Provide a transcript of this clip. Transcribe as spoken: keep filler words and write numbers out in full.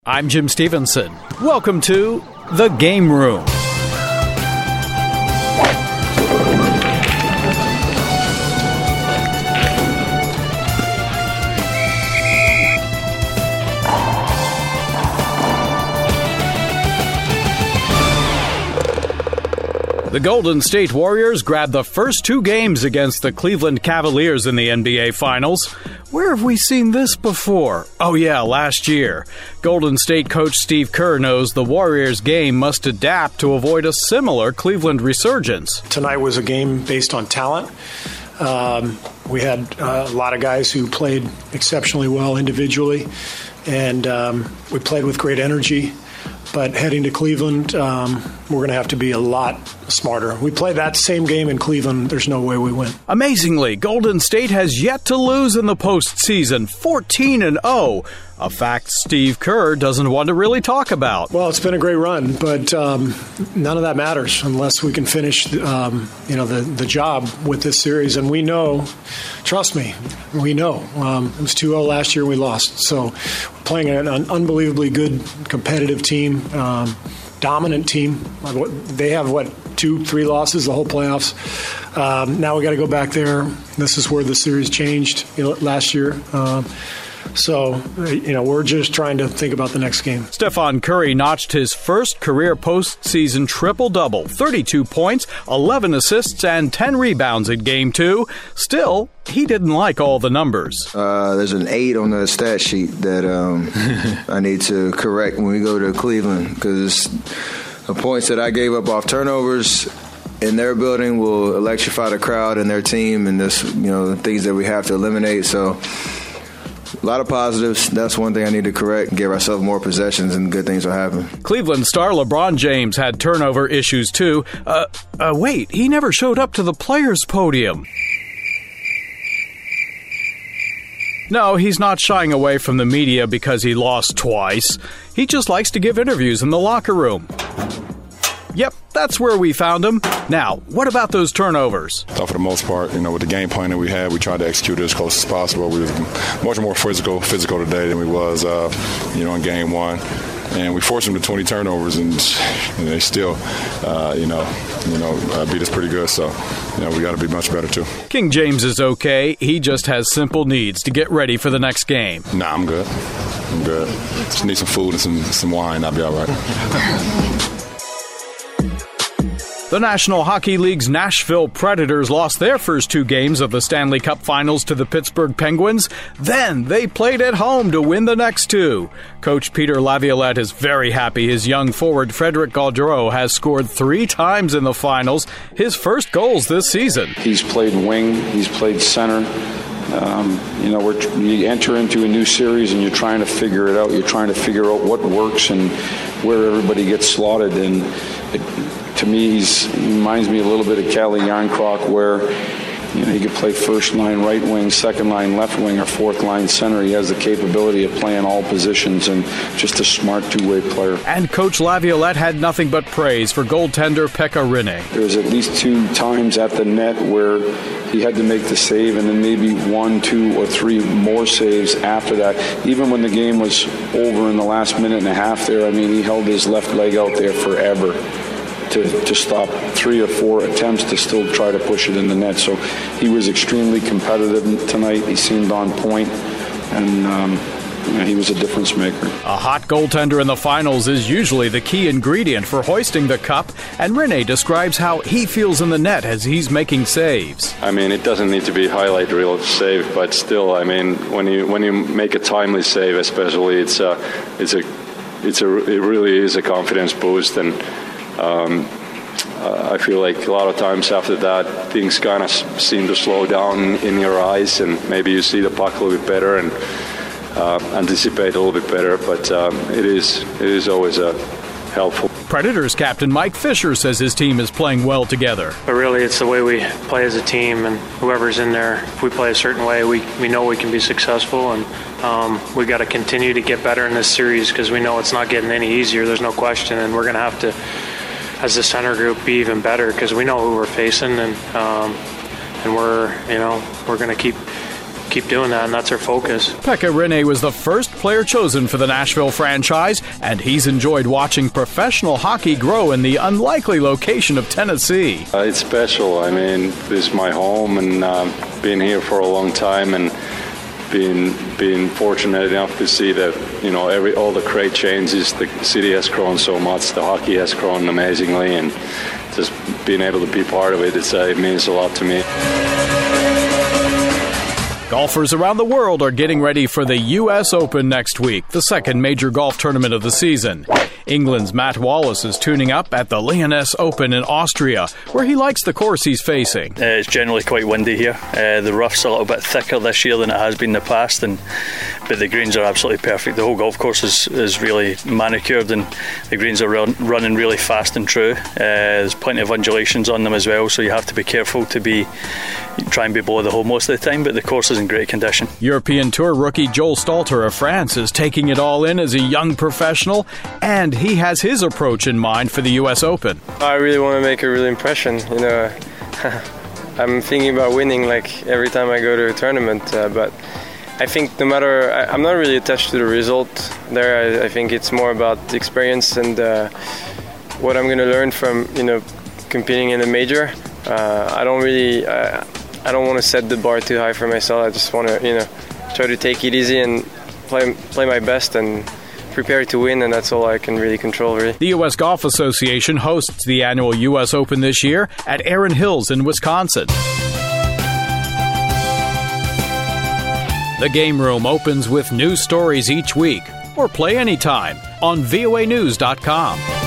I'm Jim Stevenson. Welcome to The Game Room. The Golden State Warriors grabbed the first two games against the Cleveland Cavaliers in the N B A Finals. Where have we seen this before? Oh yeah, last year. Golden State coach Steve Kerr knows the Warriors' game must adapt to avoid a similar Cleveland resurgence. Tonight was a game based on talent. Um, we had uh, a lot of guys who played exceptionally well individually, and um, we played with great energy. But heading to Cleveland, um, we're going to have to be a lot smarter. We play that same game in Cleveland. There's no way we win. Amazingly, Golden State has yet to lose in the postseason, fourteen and oh, a fact Steve Kerr doesn't want to really talk about. Well, it's been a great run, but um, none of that matters unless we can finish, um, you know, the, the job with this series. And we know, trust me, we know. Um, it was two oh last year, we lost. So we're playing an, an unbelievably good, competitive team, um, dominant team. They have, what, two, three losses the whole playoffs. Um, now we got to go back there. This is where the series changed, you know, last year. Um, So, you know, we're just trying to think about the next game. Stephen Curry notched his first career postseason triple-double, thirty-two points, eleven assists, and ten rebounds in Game two. Still, he didn't like all the numbers. Uh, there's an eight on the stat sheet that um, I need to correct when we go to Cleveland, because the points that I gave up off turnovers in their building will electrify the crowd and their team, and this, you know, the things that we have to eliminate. So a lot of positives. That's one thing I need to correct. Give ourselves more possessions and good things will happen. Cleveland star LeBron James had turnover issues too. Uh, uh, wait, he never showed up to the players' podium. No, he's not shying away from the media because he lost twice. He just likes to give interviews in the locker room. Yep, that's where we found him. Now, what about those turnovers? So for the most part, you know, with the game plan that we had, we tried to execute it as close as possible. We was much more physical, physical today than we was, uh, you know, in game one. And we forced them to twenty turnovers, and, and they still, uh, you know, you know, uh, beat us pretty good. So, you know, we got to be much better too. King James is okay. He just has simple needs to get ready for the next game. Nah, I'm good. I'm good. Just need some food and some some wine. I'll be all right. The National Hockey League's Nashville Predators lost their first two games of the Stanley Cup Finals to the Pittsburgh Penguins. Then they played at home to win the next two. Coach Peter Laviolette is very happy his young forward Frédéric Gaudreau has scored three times in the finals, his first goals this season. He's played wing, he's played center. Um, you know, we're, you enter into a new series and you're trying to figure it out. You're trying to figure out what works and where everybody gets slotted. And it, to me, he's, he reminds me a little bit of Calle Jarnkrok, where you know he could play first line right wing, second line left wing, or fourth line center. He has the capability of playing all positions and just a smart two-way player. And Coach Laviolette had nothing but praise for goaltender Pekka Rinne. There was at least two times at the net where he had to make the save, and then maybe one, two, or three more saves after that. Even when the game was over in the last minute and a half there, I mean, he held his left leg out there forever to, to stop three or four attempts to still try to push it in the net. So he was extremely competitive tonight. He seemed on point, and um, you know, he was a difference maker. A hot goaltender in the finals is usually the key ingredient for hoisting the cup, and Rinne describes how he feels in the net as he's making saves. I mean, it doesn't need to be highlight reel save, but still, I mean, when you when you make a timely save, especially, it's a it's a it's a it really is a confidence boost. And Um, uh, I feel like a lot of times after that, things kind of seem to slow down in your eyes, and maybe you see the puck a little bit better and uh, anticipate a little bit better. But um, it is it is always a helpful. Predators captain Mike Fisher says his team is playing well together. But really, it's the way we play as a team, and whoever's in there, if we play a certain way, we, we know we can be successful, and um, we got to continue to get better in this series because we know it's not getting any easier. There's no question, and we're going to have to, as the center group, be even better because we know who we're facing, and um, and we're you know we're going to keep keep doing that, and that's our focus. Pekka Rinne was the first player chosen for the Nashville franchise, and he's enjoyed watching professional hockey grow in the unlikely location of Tennessee. Uh, it's special. I mean, this is my home, and uh, been here for a long time, and being being fortunate enough to see that, you know, every all the great changes. The city has grown so much. The hockey has grown amazingly, and just being able to be part of it, it's, uh, it means a lot to me. Golfers around the world are getting ready for the U S Open next week, the second major golf tournament of the season. England's Matt Wallace is tuning up at the Lyonnais Open in Austria, where he likes the course he's facing. Uh, it's generally quite windy here. Uh, the rough's a little bit thicker this year than it has been in the past, and but the greens are absolutely perfect. The whole golf course is, is really manicured, and the greens are run, running really fast and true. Uh, there's plenty of undulations on them as well, so you have to be careful to be try and be below the hole most of the time, but the course is in great condition. European Tour rookie Joel Stalter of France is taking it all in as a young professional, and he has his approach in mind for the U S Open. I really want to make a real impression. You know, I'm thinking about winning like every time I go to a tournament, uh, but I think no matter, I, I'm not really attached to the result there. I, I think it's more about the experience and uh, what I'm going to learn from, you know, competing in a major. Uh, I don't really, uh, I don't want to set the bar too high for myself. I just want to, you know, try to take it easy and play play my best and prepare to win, and that's all I can really control, really. The U S Golf Association hosts the annual U S Open this year at Erin Hills in Wisconsin. The Game Room opens with new stories each week, or play anytime on V O A news dot com.